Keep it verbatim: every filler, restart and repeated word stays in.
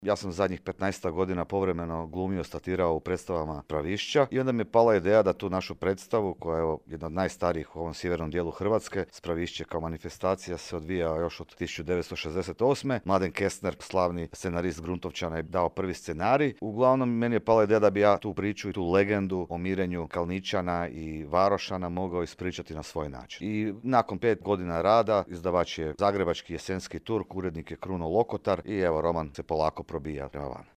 Ja sam zadnjih petnaest godina povremeno glumio, statirao u predstavama Pravišća i onda mi je pala ideja da tu našu predstavu, koja je evo, jedna od najstarijih u ovom sjevernom dijelu Hrvatske, Spravišće kao manifestacija se odvija još od tisuću devetsto šezdeset osme. Mladen Kestner, slavni scenarist Gruntovčana, je dao prvi scenarij. Uglavnom, meni je pala ideja da bi ja tu priču i tu legendu o mirenju Kalničana i Varošana mogao ispričati na svoj način. I nakon pet godina rada, izdavač je Zagrebački jesenski Turk, urednik je Kruno Lokotar i evo, roman se polako probija prema van.